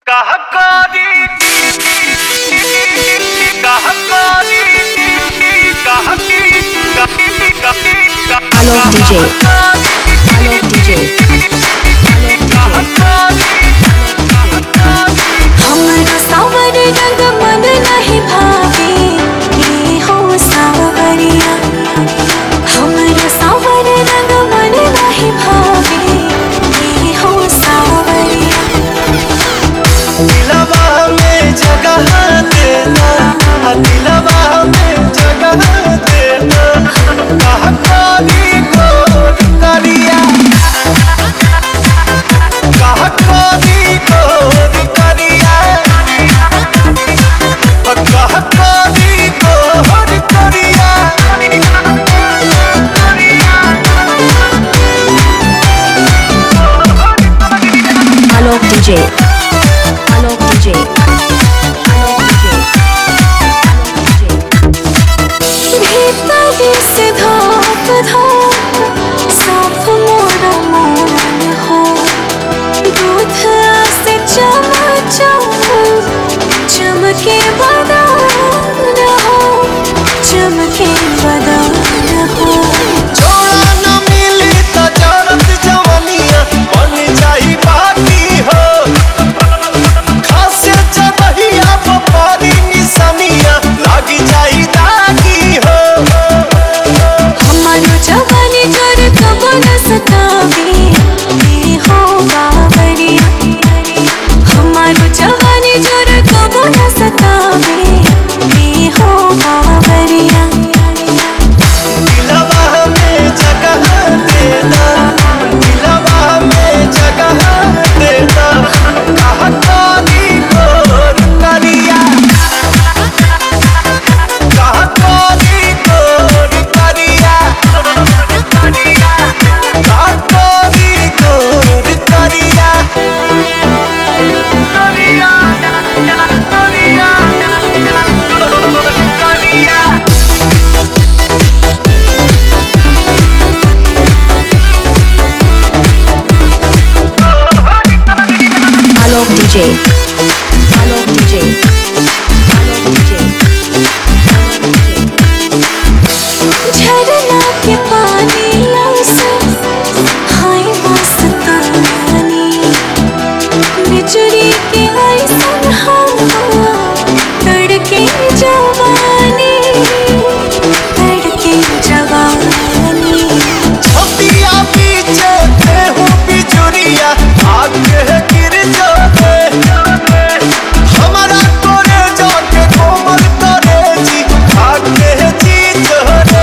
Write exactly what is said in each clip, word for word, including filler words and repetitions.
Alok D J, Alok D J, हमरा सावर रंग मन नहीं भावे, ये हो सावरिया। हमरा सावर रंग मन नहीं भावे, ये हो सावरिया। दिलवा में जगह देना, दिलवा में जगह देना, कहा कोरी गोर करिया, कहा कोरी गोर करिया, कहा कोरी गोर करिया। Alok D J, Alok D J, Alok D J, भीतर से धाप धाप साफ मोरा मन हो, दूध से चमचम चमके बदन हो, चमके बदन हो। छोड़ा न मिली तो जरत जवानिया बन जाई बाकी हो, खासे चबहिया पपारी निसमिया लागी जाई दागी हो। हमारो जवानी जोर कब न सतावे, ये हो बावरिया। हमारो जवानी जोर कब न सतावे, ये हो बावरिया। दिलवा में जगह देना, दिलवा में जगह देना, कहा कोरी गोर करिया, कहा कोरी गोर करिया, कहा कोरी गोर करिया। Alok D J, Alok D J, Alok D J, झरना के पानी से हाय मस्तानी, बिजली के ऐसन हवा तड़के जवानी, तड़के जवानी। छतिया पीछे देहु बिजुरिया आगे गिर जाते, हमारा तोरे जाके कोमल तोरे जी आगे जी जोरे।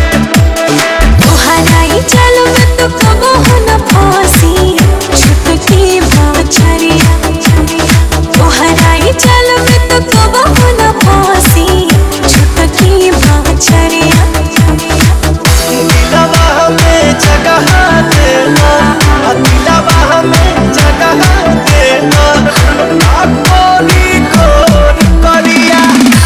तुहराई चल में तो कबो न फांसी, छुटकी बाछरिया। तुहराई चल में तो कबो न फांसी, छुटकी बाछरिया। दिलवा में जगह देना, दिलवा में जगह देना, कहा कोरी गोर करिया,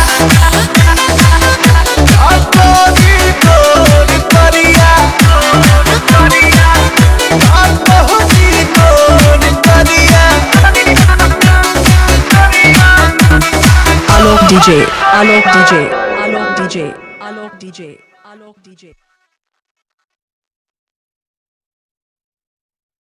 कहा कोरी गोर करिया, कहा कोरी गोर करिया। Alok D J, Alok D J, Alok D J.